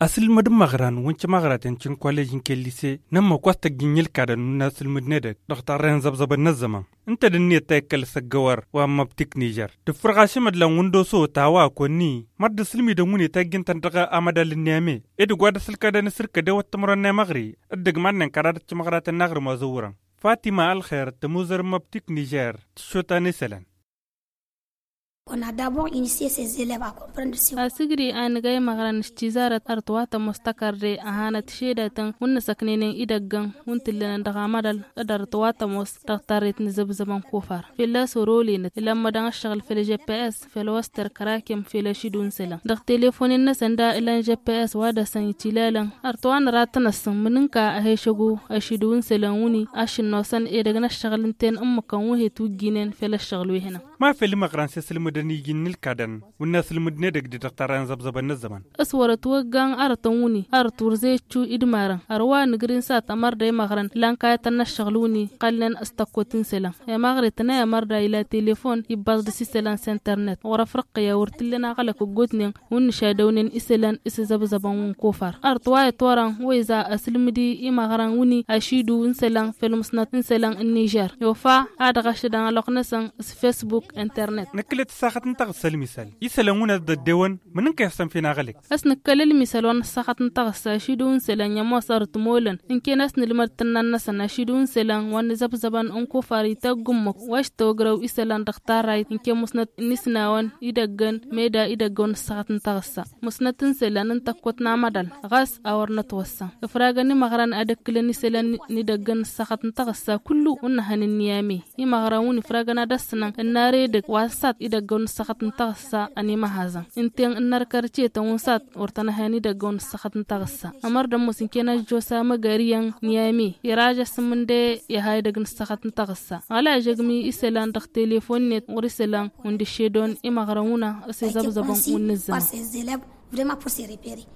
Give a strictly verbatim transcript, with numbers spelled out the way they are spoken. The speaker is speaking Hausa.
asil madin magran wunci magraten cin kwalejin kellise nan ma kwasta ginyil kada nuna silmudne da doktor ren zabzaban na zaman inta din ne ta kal sagawar wa maptik Niger da furgashi madlan wundo so tawa ko ni madda silmi da muni ta gintan daga amadalin neme edu gwada silka da sirka da wata muran ne magri addag mannen karar ci magratan nagr mazuran Fatima Alkhair ta muzar maptik Niger shota ne salan. On a d'abord initié ces élèves à comprendre ce asigri an gay magran stizarat artwata mustakarre ahana tshedatan mun saknenen idaggan mun tillan daga madal adar twata mus taqtarit nizabzaban kufar filla soroli lamma dan shagal fil G P S fil waster karakem fil shidun sela dag telefonin na sanda ilan G P S wada san tilalan artwan ratana munka a heshagu a shidun selan wuni ashin nosan e daga na shagalin ten amma kan wuhe tu ginen fil shagalu hina ma fil magran silmu da ni ginnil kadan wunna silmudne daga da daktaran zabzaban na zaman aswara tuwagan aratan wuni artur zai cu idmaran arwa nigrin sa tamar da magran lanka ta na shagluni qallan astakotin selan ya magri tana ya marda ila telefon ibaz da siselan internet wara farqa ya wurtilna qala ku gudnin wun shadawnin iselan isa zabzaban wun kofar artwa ya toran waiza asilmudi i magran wuni ashidu wun selan filmsnat selan Niger yofa hada gashidan aloknasan Facebook internet نكلت ساخت نتغسل مثال يسلمون الدوان من كيحسن فينا غلق أسن كلل مثال وان ساخت نتغسل شيدون سلان يما صارت مولن إن كان أسن لمرتنا النسنا شيدون سلان وان زب زبان أنكو فاريتا قمك واش توقرو إسلان دختار رايت إن كان مسنت نسنا وان إدقن ميدا إدقون ساخت نتغسل مسنت سلان انتقوت نعمدال غاس أور نتوسا إفراغني مغران أدكلني سلان ندقن ساخت نتغسل كله ونهن النيامي يمغرون إفراغنا دسنا الناري دك واسات ida gon sakat ntagsa ani mahaza inteng nar karche ta wonsat ortana hani da gon sakat ntagsa amar da musin kena josa magariyan niyami iraja simunde ya hayda gon sakat ntagsa ala jagmi iselan dak telefon net uriselan undi shedon imagramuna ase zabzaban unnizam vraiment pour se repérer.